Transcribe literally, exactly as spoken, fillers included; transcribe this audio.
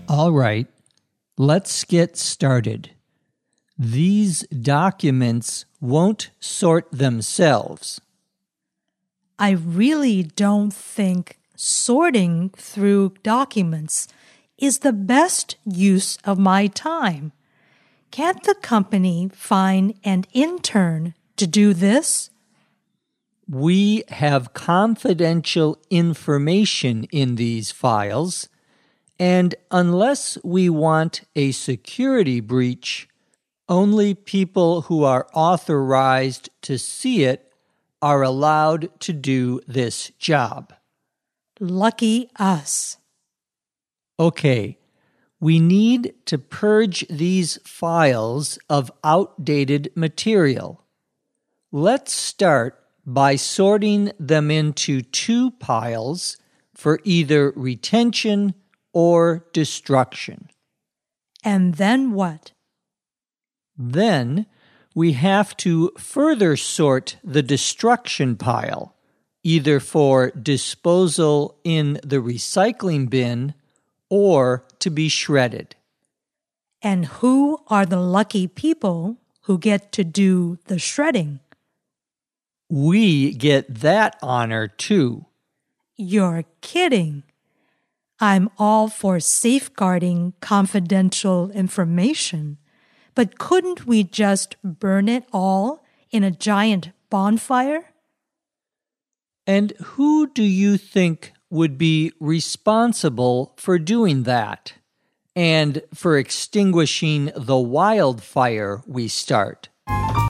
All right, let's get started. These documents won't sort themselves. I really don't think sorting through documents is the best use of my time. Can't the company find an intern to do this? We have confidential information in these files, and unless we want a security breach, only people who are authorized to see it are allowed to do this job. Lucky us. Okay, we need to purge these files of outdated material. Let's start by sorting them into two piles for either retention or destruction. And then what? Then we have to further sort the destruction pile, either for disposal in the recycling bin or to be shredded. And who are the lucky people who get to do the shredding? We get that honor too. You're kidding. I'm all for safeguarding confidential information, but couldn't we just burn it all in a giant bonfire? And who do you think would be responsible for doing that and for extinguishing the wildfire we start?